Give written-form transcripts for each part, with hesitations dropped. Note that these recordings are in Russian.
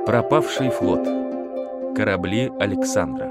Пропавший флот. Корабли Александра.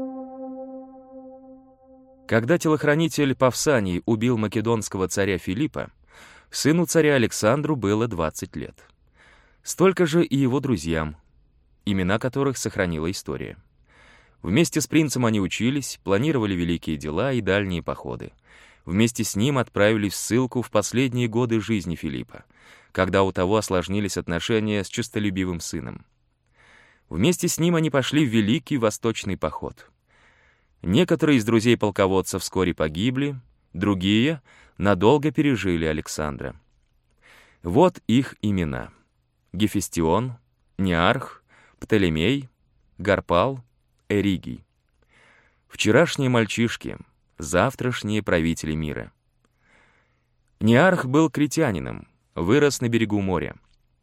Когда телохранитель Павсаний убил македонского царя Филиппа, сыну царя Александру было 20 лет. Столько же и его друзьям, имена которых сохранила история. Вместе с принцем они учились, планировали великие дела и дальние походы. Вместе с ним отправились в ссылку в последние годы жизни Филиппа, когда у того осложнились отношения с честолюбивым сыном. Вместе с ним они пошли в Великий Восточный поход. Некоторые из друзей полководца вскоре погибли, другие надолго пережили Александра. Вот их имена: Гефестион, Неарх, Птолемей, Гарпал, Эригий. Вчерашние мальчишки, завтрашние правители мира. Неарх был критянином, вырос на берегу моря.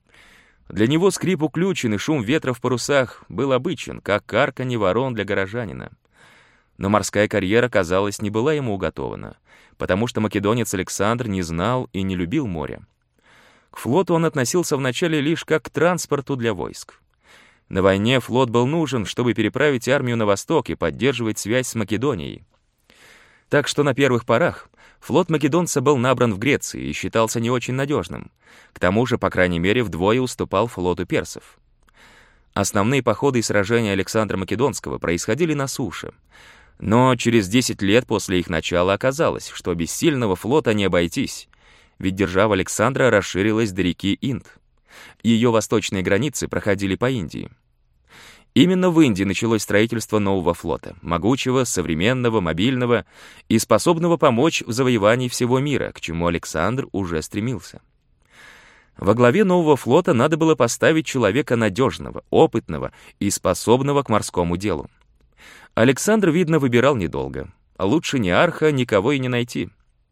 Для него скрип уключен и шум ветра в парусах был обычен, как карканье ворон для горожанина. Но морская карьера, казалось, не была ему уготована, потому что македонец Александр не знал и не любил моря. К флоту он относился вначале лишь как к транспорту для войск. На войне флот был нужен, чтобы переправить армию на восток и поддерживать связь с Македонией. Так что на первых порах флот македонца был набран в Греции и считался не очень надежным. К тому же, по крайней мере, вдвое уступал флоту персов. Основные походы и сражения Александра Македонского происходили на суше. Но через 10 лет после их начала оказалось, что без сильного флота не обойтись, ведь держава Александра расширилась до реки Инд. Ее восточные границы проходили по Индии. Именно в Индии началось строительство нового флота, могучего, современного, мобильного и способного помочь в завоевании всего мира, к чему Александр уже стремился. Во главе нового флота надо было поставить человека надежного, опытного и способного к морскому делу. Александр, видно, выбирал недолго. Лучше Неарха никого и не найти.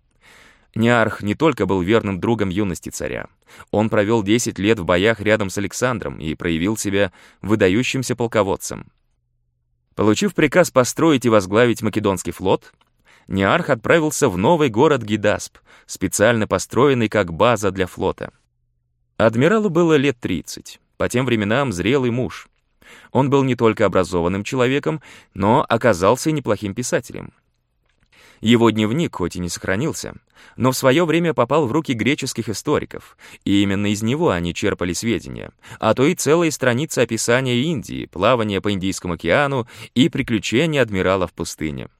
Неарх не только был верным другом юности царя. Он провел 10 лет в боях рядом с Александром и проявил себя выдающимся полководцем. Получив приказ построить и возглавить македонский флот, Неарх отправился в новый город Гидасп, специально построенный как база для флота. Адмиралу было лет 30, по тем временам зрелый муж. Он был не только образованным человеком, но оказался и неплохим писателем. Его дневник хоть и не сохранился, но в свое время попал в руки греческих историков, и именно из него они черпали сведения, а то и целые страницы описания Индии, плавания по Индийскому океану и приключения адмирала в пустыне.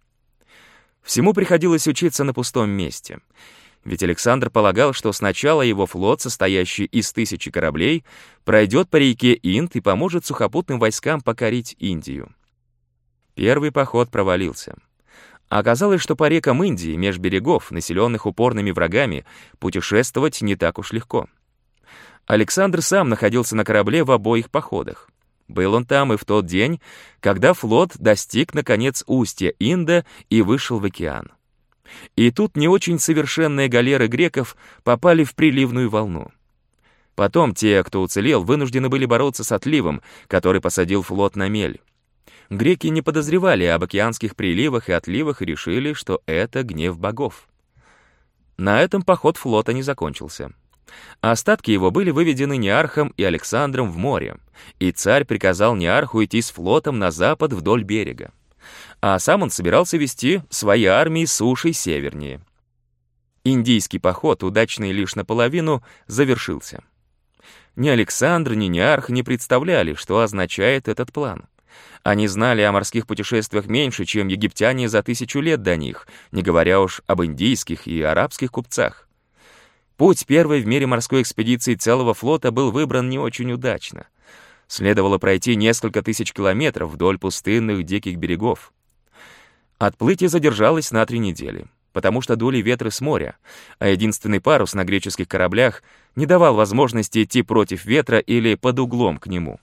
Всему приходилось учиться на пустом месте, ведь Александр полагал, что сначала его флот, состоящий из 1000 кораблей, пройдет по реке Инд и поможет сухопутным войскам покорить Индию. Первый поход провалился. Оказалось, что по рекам Индии, меж берегов, населенных упорными врагами, путешествовать не так уж легко. Александр сам находился на корабле в обоих походах. Был он там и в тот день, когда флот достиг, наконец, устья Инда и вышел в океан. И тут не очень совершенные галеры греков попали в приливную волну. Потом те, кто уцелел, вынуждены были бороться с отливом, который посадил флот на мель. Греки не подозревали об океанских приливах и отливах и решили, что это гнев богов. На этом поход флота не закончился. Остатки его были выведены Неархом и Александром в море, и царь приказал Неарху идти с флотом на запад вдоль берега. А сам он собирался вести свои армии сушей севернее. Индийский поход, удачный лишь наполовину, завершился. Ни Александр, ни Неарх не представляли, что означает этот план. Они знали о морских путешествиях меньше, чем египтяне за 1000 лет до них, не говоря уж об индийских и арабских купцах. Путь первой в мире морской экспедиции целого флота был выбран не очень удачно. Следовало пройти несколько тысяч километров вдоль пустынных диких берегов. Отплытие задержалось на 3 недели, потому что дули ветры с моря, а единственный парус на греческих кораблях не давал возможности идти против ветра или под углом к нему.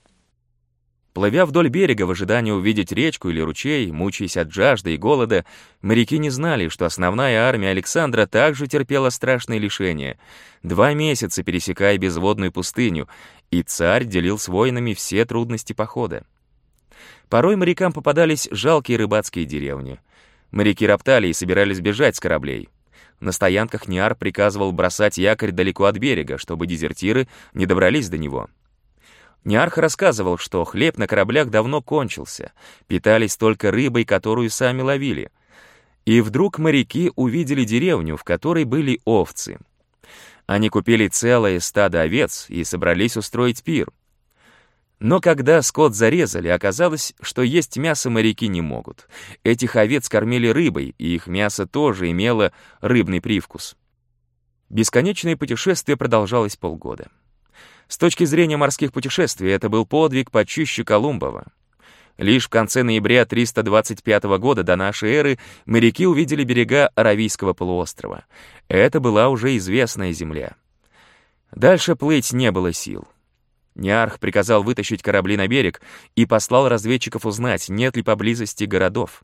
Плывя вдоль берега в ожидании увидеть речку или ручей, мучаясь от жажды и голода, моряки не знали, что основная армия Александра также терпела страшные лишения, 2 месяца пересекая безводную пустыню, и царь делил с воинами все трудности похода. Порой морякам попадались жалкие рыбацкие деревни. Моряки роптали и собирались бежать с кораблей. На стоянках Ниар приказывал бросать якорь далеко от берега, чтобы дезертиры не добрались до него. Неарх рассказывал, что хлеб на кораблях давно кончился, питались только рыбой, которую сами ловили. И вдруг моряки увидели деревню, в которой были овцы. Они купили целое стадо овец и собрались устроить пир. Но когда скот зарезали, оказалось, что есть мясо моряки не могут. Этих овец кормили рыбой, и их мясо тоже имело рыбный привкус. Бесконечное путешествие продолжалось полгода. С точки зрения морских путешествий это был подвиг почище Колумбова. Лишь в конце ноября 325 года до нашей эры моряки увидели берега Аравийского полуострова. Это была уже известная земля. Дальше плыть не было сил. Неарх приказал вытащить корабли на берег и послал разведчиков узнать, нет ли поблизости городов.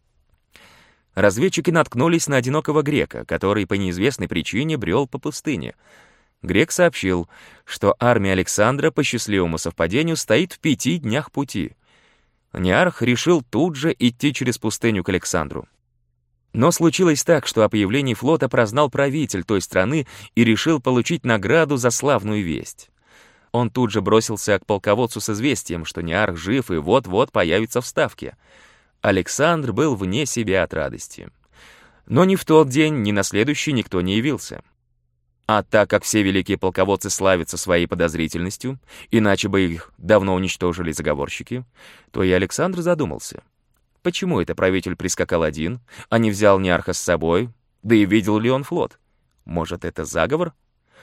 Разведчики наткнулись на одинокого грека, который по неизвестной причине брел по пустыне. Грек сообщил, что армия Александра по счастливому совпадению стоит в 5 днях пути. Неарх решил тут же идти через пустыню к Александру. Но случилось так, что о появлении флота прознал правитель той страны и решил получить награду за славную весть. Он тут же бросился к полководцу с известием, что Неарх жив и вот-вот появится в Ставке. Александр был вне себя от радости. Но ни в тот день, ни на следующий никто не явился. А так как все великие полководцы славятся своей подозрительностью, иначе бы их давно уничтожили заговорщики, то и Александр задумался. Почему это правитель прискакал один, а не взял Неарха с собой, да и видел ли он флот? Может, это заговор?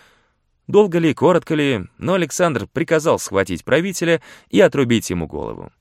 Долго ли, коротко ли, но Александр приказал схватить правителя и отрубить ему голову.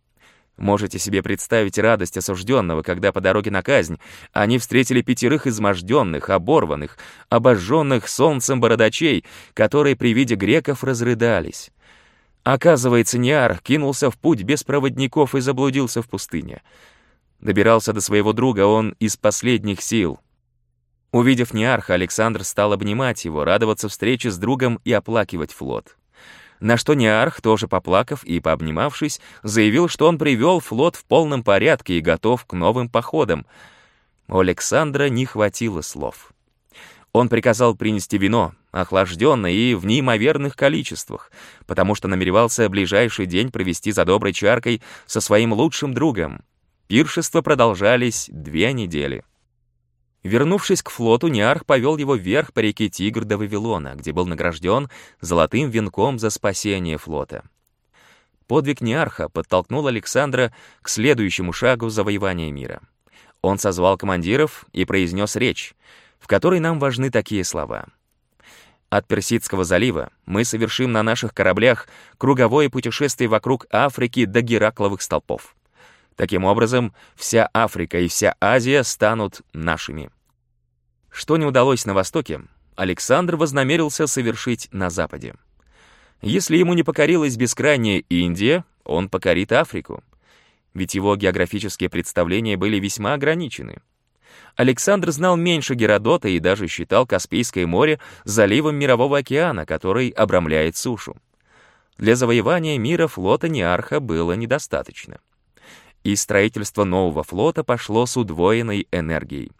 Можете себе представить радость осужденного, когда по дороге на казнь они встретили 5 изможденных, оборванных, обожженных солнцем бородачей, которые при виде греков разрыдались. Оказывается, Неарх кинулся в путь без проводников и заблудился в пустыне. Добирался до своего друга он из последних сил. Увидев Неарха, Александр стал обнимать его, радоваться встрече с другом и оплакивать флот. На что Неарх, тоже поплакав и пообнимавшись, заявил, что он привел флот в полном порядке и готов к новым походам. У Александра не хватило слов. Он приказал принести вино, охлажденное и в неимоверных количествах, потому что намеревался ближайший день провести за доброй чаркой со своим лучшим другом. Пиршества продолжались 2 недели. Вернувшись к флоту, Неарх повел его вверх по реке Тигр до Вавилона, где был награжден золотым венком за спасение флота. Подвиг Неарха подтолкнул Александра к следующему шагу завоевания мира. Он созвал командиров и произнес речь, в которой нам важны такие слова. «От Персидского залива мы совершим на наших кораблях круговое путешествие вокруг Африки до Геракловых столпов. Таким образом, вся Африка и вся Азия станут нашими». Что не удалось на Востоке, Александр вознамерился совершить на Западе. Если ему не покорилась бескрайняя Индия, он покорит Африку. Ведь его географические представления были весьма ограничены. Александр знал меньше Геродота и даже считал Каспийское море заливом Мирового океана, который обрамляет сушу. Для завоевания мира флота Неарха было недостаточно. И строительство нового флота пошло с удвоенной энергией.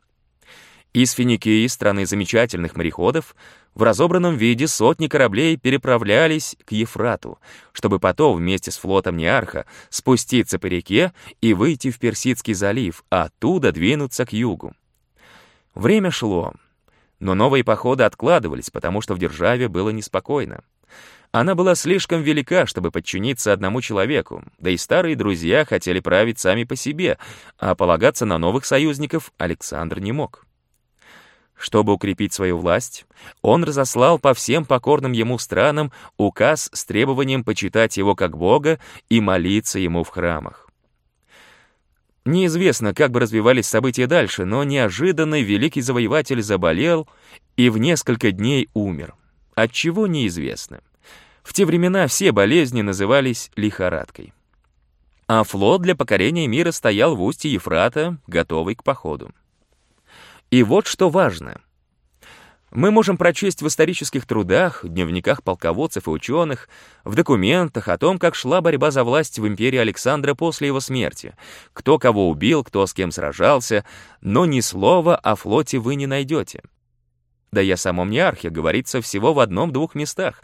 Из Финикии, страны замечательных мореходов, в разобранном виде сотни кораблей переправлялись к Ефрату, чтобы потом вместе с флотом Неарха спуститься по реке и выйти в Персидский залив, а оттуда двинуться к югу. Время шло, но новые походы откладывались, потому что в державе было неспокойно. Она была слишком велика, чтобы подчиниться одному человеку, да и старые друзья хотели править сами по себе, а полагаться на новых союзников Александр не мог. Чтобы укрепить свою власть, он разослал по всем покорным ему странам указ с требованием почитать его как Бога и молиться ему в храмах. Неизвестно, как бы развивались события дальше, но неожиданно великий завоеватель заболел и в несколько дней умер. Отчего неизвестно. В те времена все болезни назывались лихорадкой. А флот для покорения мира стоял в устье Ефрата, готовый к походу. И вот что важно. Мы можем прочесть в исторических трудах, дневниках полководцев и ученых, в документах о том, как шла борьба за власть в империи Александра после его смерти, кто кого убил, кто с кем сражался, но ни слова о флоте вы не найдете. Да и о самом Неархе говорится всего в 1-2 местах.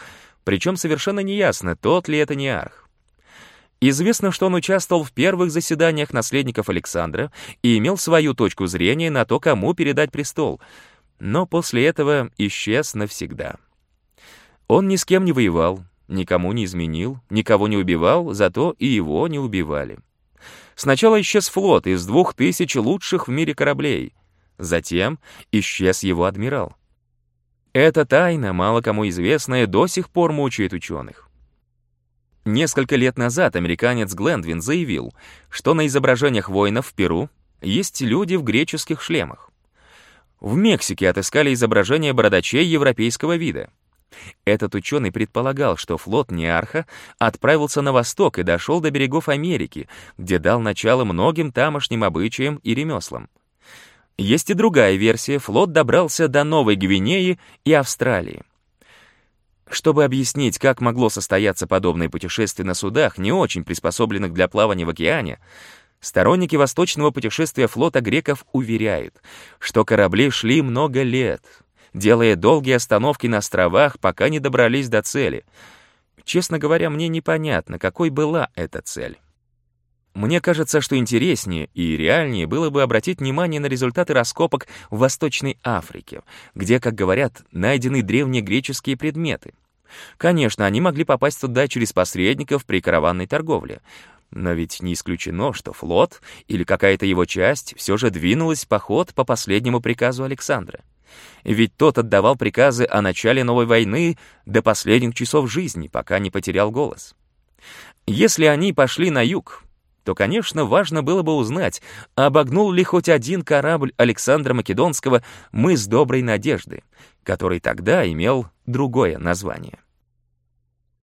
Причем совершенно неясно, тот ли это Неарх. Известно, что он участвовал в первых заседаниях наследников Александра и имел свою точку зрения на то, кому передать престол, но после этого исчез навсегда. Он ни с кем не воевал, никому не изменил, никого не убивал, зато и его не убивали. Сначала исчез флот из 2000 лучших в мире кораблей, затем исчез его адмирал. Эта тайна, мало кому известная, до сих пор мучает ученых. Несколько лет назад американец Глендвин заявил, что на изображениях воинов в Перу есть люди в греческих шлемах. В Мексике отыскали изображения бородачей европейского вида. Этот ученый предполагал, что флот Неарха отправился на восток и дошел до берегов Америки, где дал начало многим тамошним обычаям и ремеслам. Есть и другая версия, флот добрался до Новой Гвинеи и Австралии. Чтобы объяснить, как могло состояться подобное путешествие на судах, не очень приспособленных для плавания в океане, сторонники восточного путешествия флота греков уверяют, что корабли шли много лет, делая долгие остановки на островах, пока не добрались до цели. Честно говоря, мне непонятно, какой была эта цель. Мне кажется, что интереснее и реальнее было бы обратить внимание на результаты раскопок в Восточной Африке, где, как говорят, найдены древние греческие предметы. Конечно, они могли попасть туда через посредников при караванной торговле, но ведь не исключено, что флот или какая-то его часть все же двинулась в поход по последнему приказу Александра. Ведь тот отдавал приказы о начале новой войны до последних часов жизни, пока не потерял голос. Если они пошли на юг, то, конечно, важно было бы узнать, обогнул ли хоть один корабль Александра Македонского мыс Доброй Надежды, который тогда имел другое название.